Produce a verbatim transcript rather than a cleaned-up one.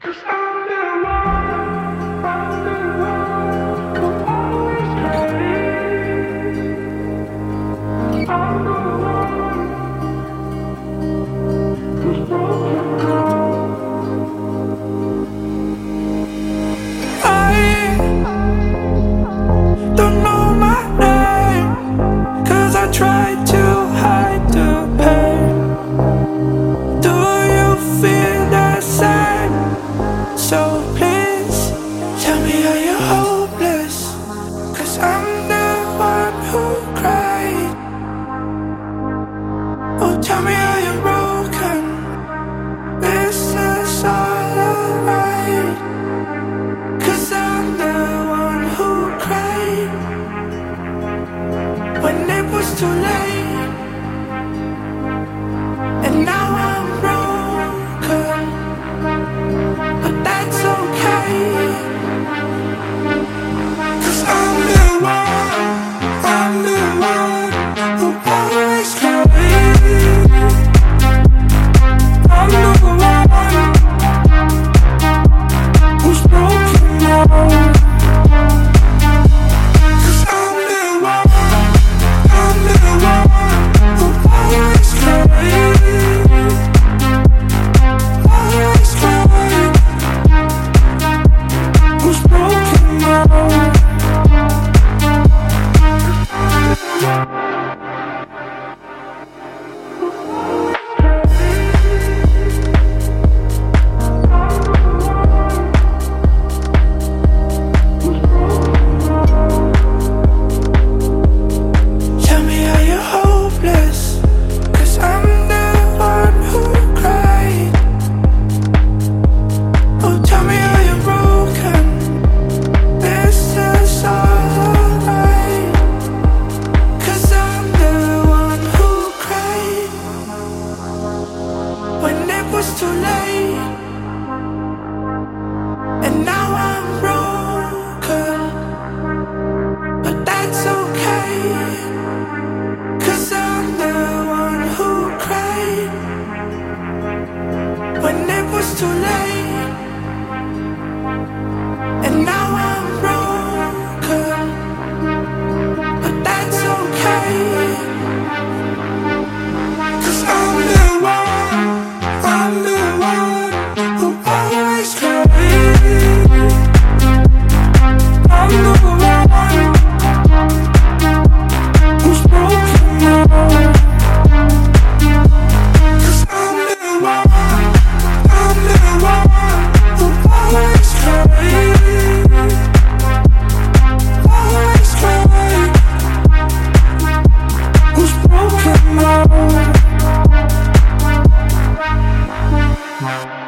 So please tell me, are you hopeless? Cause I'm the one who cried. Oh, tell me, are you broken? This is all alright. Cause I'm the one who cried when it was too late. And now I'm broken, but that's okay. Cause I'm the one, I'm the one who always cried. I'm the one who's broken now. Cause I'm the one, I'm the one who always cried. Always cried. Who's broken now? Tell me, are you hopeless? Cause I'm the one who cried. Oh, tell me, are you broken? This is all alright. Cause I'm the one who cried when it was too late. And now I'm broken, but that's okay. Cause I'm the one who cried when it was too late. And now I'm broken, but that's okay. Cause I'm the one, I'm the one who always cried. I'm the one who's broken now. Cause I'm the one, I'm the one who always cried. Always cried. Who's broken now?